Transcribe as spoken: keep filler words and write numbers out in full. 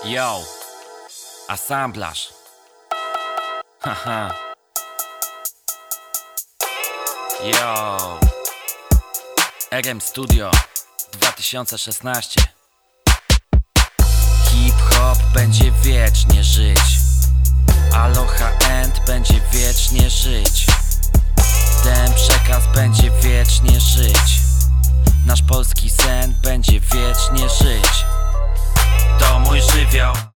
Yo, asamblaż. Haha. Yo, R M Studio dwa tysiące szesnaście. Hip-hop będzie wiecznie żyć. Aloha End będzie wiecznie żyć. Ten przekaz będzie wiecznie żyć. Nasz polski sen będzie wiecznie żyć. To mój żywioł.